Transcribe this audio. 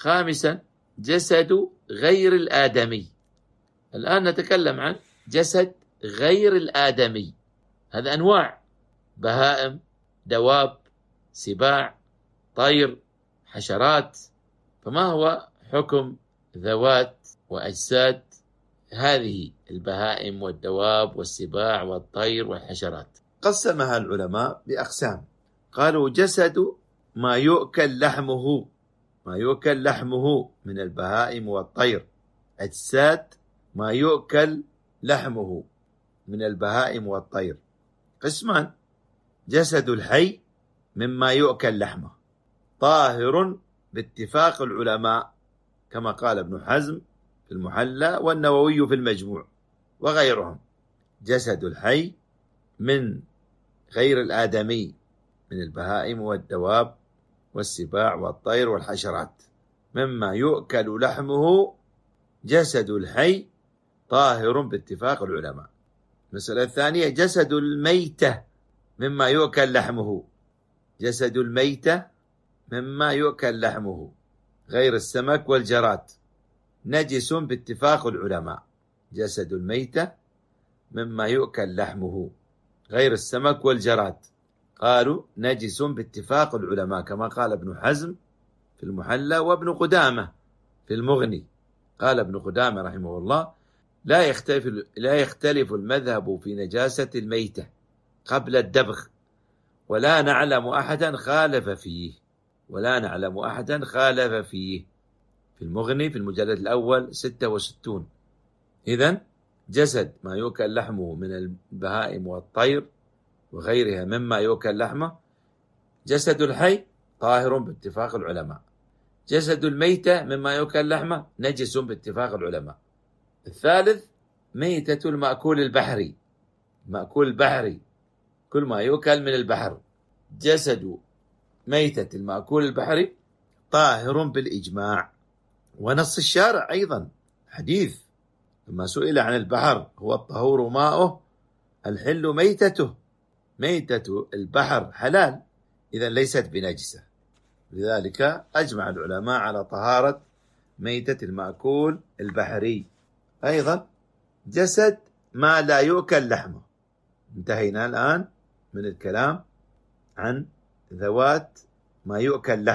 خامسا جسد غير الآدمي. الآن نتكلم عن جسد غير الآدمي، هذا أنواع: بهائم، دواب، سباع، طير، حشرات. فما هو حكم ذوات وأجساد هذه البهائم والدواب والسباع والطير والحشرات؟ قسمها العلماء بأقسام. قالوا: جسد ما يؤكل لحمه من البهائم والطير. أجساد ما يؤكل لحمه من البهائم والطير. قسمان: جسد الحي مما يؤكل لحمه، طاهر باتفاق العلماء، كما قال ابن حزم في المحلى والنووي في المجموع وغيرهم. جسد الحي من غير الآدمي من البهائم والدواب والسباع والطير والحشرات مما يؤكل لحمه، جسد الحي طاهر باتفاق العلماء. المسألة الثانية: جسد الميتة مما يؤكل لحمه. جسد الميتة مما يؤكل لحمه غير السمك والجراد نجس باتفاق العلماء. جسد الميتة مما يؤكل لحمه غير السمك والجراد قالوا نجس باتفاق العلماء، كما قال ابن حزم في المحلى وابن قدامة في المغني. قال ابن قدامة رحمه الله: لا يختلف المذهب في نجاسة الميتة قبل الدبغ، ولا نعلم أحدا خالف فيه. في المغني في المجلد الأول 66. إذن جسد ما يؤكل لحمه من البهائم والطير وغيرها مما يؤكل لحمه، جسد الحي طاهر باتفاق العلماء. جسد الميتة مما يؤكل لحمه نجس باتفاق العلماء. الثالث: ميتة المأكول البحري. مأكول البحري كل ما يؤكل من البحر. جسد ميتة المأكول البحري طاهر بالإجماع. ونص الشارع أيضا حديث لما سئل عن البحر: هو الطهور ماؤه الحل ميتته. ميتة البحر حلال، إذا ليست بنجسة. لذلك أجمع العلماء على طهارة ميتة المأكول البحري. أيضا جسد ما لا يؤكل لحمه. انتهينا الآن من الكلام عن ذوات ما يؤكل لحمه.